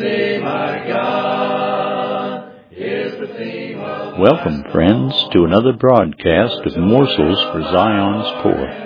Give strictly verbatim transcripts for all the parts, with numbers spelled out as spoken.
theme, my God, is the theme of Welcome, friends, to another broadcast of Morsels for Zion's Poor.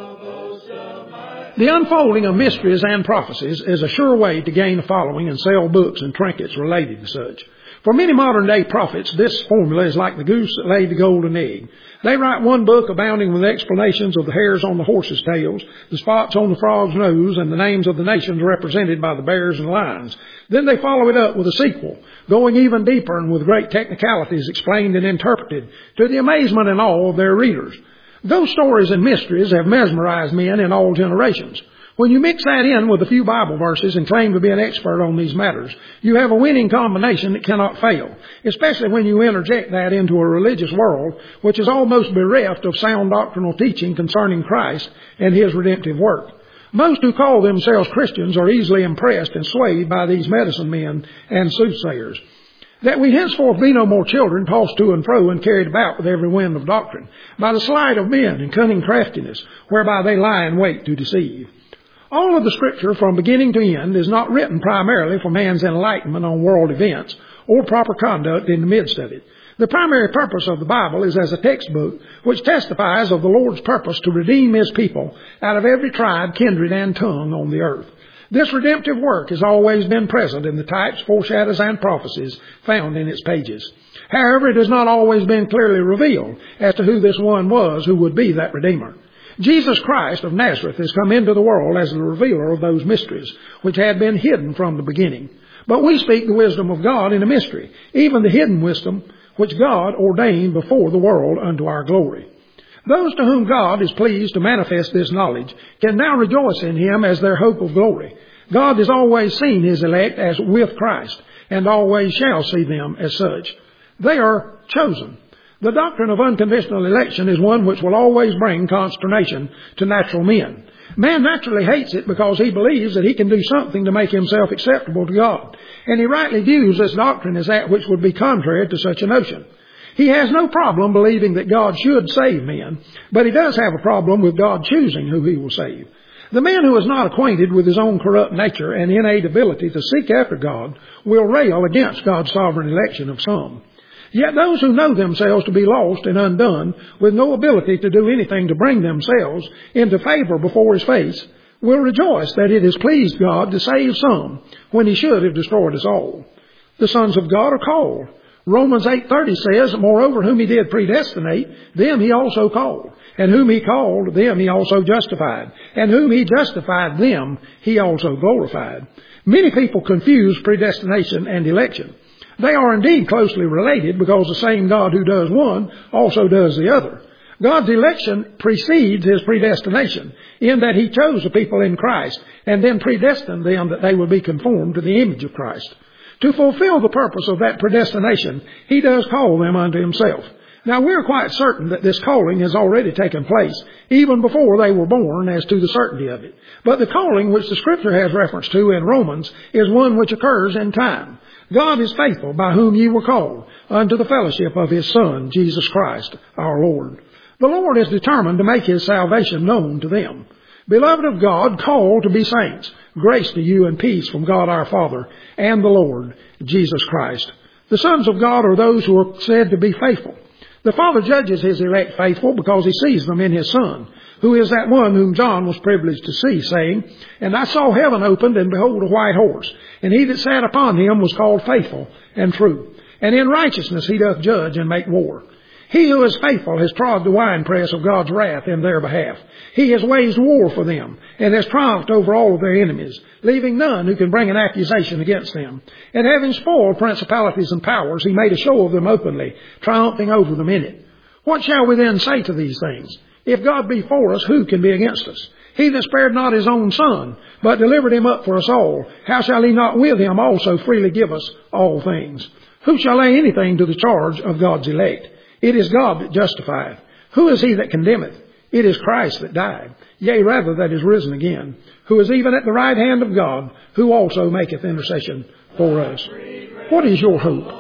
The unfolding of mysteries and prophecies is a sure way to gain a following and sell books and trinkets related to such. For many modern-day prophets, this formula is like the goose that laid the golden egg. They write one book abounding with explanations of the hairs on the horses' tails, the spots on the frog's nose, and the names of the nations represented by the bears and lions. Then they follow it up with a sequel, going even deeper and with great technicalities explained and interpreted, to the amazement and awe of their readers. Those stories and mysteries have mesmerized men in all generations. When you mix that in with a few Bible verses and claim to be an expert on these matters, you have a winning combination that cannot fail, especially when you interject that into a religious world which is almost bereft of sound doctrinal teaching concerning Christ and His redemptive work. Most who call themselves Christians are easily impressed and swayed by these medicine men and soothsayers. That we henceforth be no more children tossed to and fro and carried about with every wind of doctrine, by the sleight of men and cunning craftiness, whereby they lie in wait to deceive. All of the Scripture from beginning to end is not written primarily for man's enlightenment on world events or proper conduct in the midst of it. The primary purpose of the Bible is as a textbook which testifies of the Lord's purpose to redeem His people out of every tribe, kindred, and tongue on the earth. This redemptive work has always been present in the types, foreshadows, and prophecies found in its pages. However, it has not always been clearly revealed as to who this one was who would be that Redeemer. Jesus Christ of Nazareth has come into the world as the revealer of those mysteries which had been hidden from the beginning. But we speak the wisdom of God in a mystery, even the hidden wisdom which God ordained before the world unto our glory. Those to whom God is pleased to manifest this knowledge can now rejoice in Him as their hope of glory. God has always seen His elect as with Christ, and always shall see them as such. They are chosen. The doctrine of unconditional election is one which will always bring consternation to natural men. Man naturally hates it because he believes that he can do something to make himself acceptable to God, and he rightly views this doctrine as that which would be contrary to such a notion. He has no problem believing that God should save men, but he does have a problem with God choosing who He will save. The man who is not acquainted with his own corrupt nature and innate ability to seek after God will rail against God's sovereign election of some. Yet those who know themselves to be lost and undone, with no ability to do anything to bring themselves into favor before His face, will rejoice that it has pleased God to save some when He should have destroyed us all. The sons of God are called. Romans eight thirty says, Moreover, whom He did predestinate, them He also called. And whom He called, them He also justified. And whom He justified, them He also glorified. Many people confuse predestination and election. They are indeed closely related because the same God who does one also does the other. God's election precedes His predestination in that He chose the people in Christ and then predestined them that they would be conformed to the image of Christ. To fulfill the purpose of that predestination, He does call them unto Himself. Now, we're quite certain that this calling has already taken place, even before they were born, as to the certainty of it. But the calling which the Scripture has reference to in Romans is one which occurs in time. God is faithful, by whom ye were called, unto the fellowship of His Son, Jesus Christ, our Lord. The Lord is determined to make His salvation known to them. Beloved of God, called to be saints, grace to you and peace from God our Father and the Lord Jesus Christ. The sons of God are those who are said to be faithful. The Father judges His elect faithful because He sees them in His Son, who is that one whom John was privileged to see, saying, And I saw heaven opened, and behold a white horse, and He that sat upon him was called Faithful and True. And in righteousness He doth judge and make war. He who is faithful has trod the winepress of God's wrath in their behalf. He has waged war for them, and has triumphed over all of their enemies, leaving none who can bring an accusation against them. And having spoiled principalities and powers, He made a show of them openly, triumphing over them in it. What shall we then say to these things? If God be for us, who can be against us? He that spared not His own Son, but delivered Him up for us all, how shall He not with Him also freely give us all things? Who shall lay anything to the charge of God's elect? It is God that justifieth. Who is He that condemneth? It is Christ that died, yea, rather that is risen again, who is even at the right hand of God, who also maketh intercession for us. What is your hope?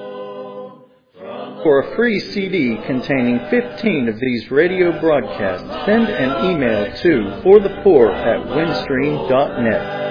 For a free C D containing fifteen of these radio broadcasts, send an email to for the poor at windstream dot net.